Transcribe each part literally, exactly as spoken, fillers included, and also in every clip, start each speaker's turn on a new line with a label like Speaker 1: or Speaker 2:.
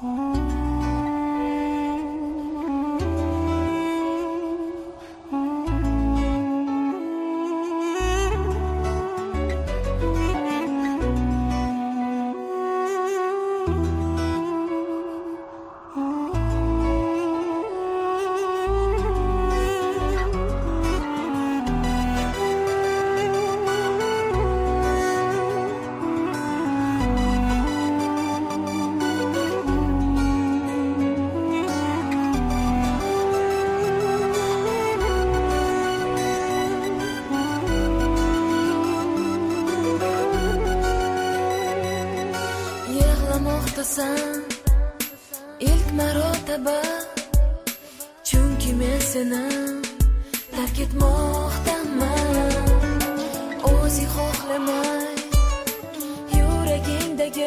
Speaker 1: Yig'lamoqdasan ilk marotaba, chunki men seni tark etmoqdaman. O'zing xohlamay yuragingdagi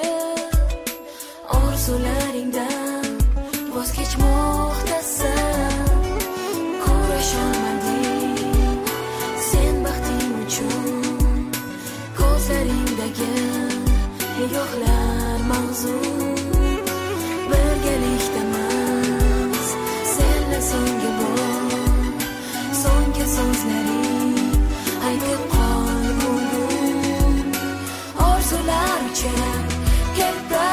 Speaker 1: orzularingdan voz kechmoqdasan. Kurasholmading sen baxting uchun, ko'zlaringdagi nigohlar mavzun. Birgalikdamiz senla so'nggi bor, so'nggi so'zlaring aytib qol bugun. Orzular uchar katta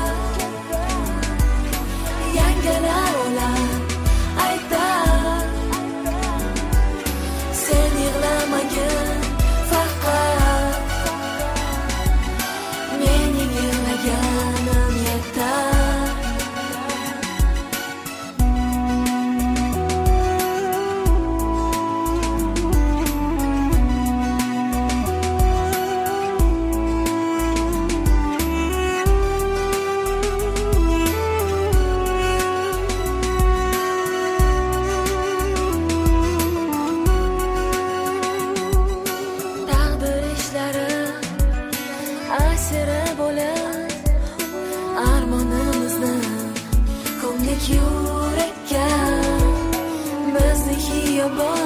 Speaker 1: yangilar olar aytar. Sen yig'lamagin faqat, mening yig'laganim yetar. Taqdir ishlari asiri bo'lib, armonimizni ko'mdik yurakka. Bizni xiyobon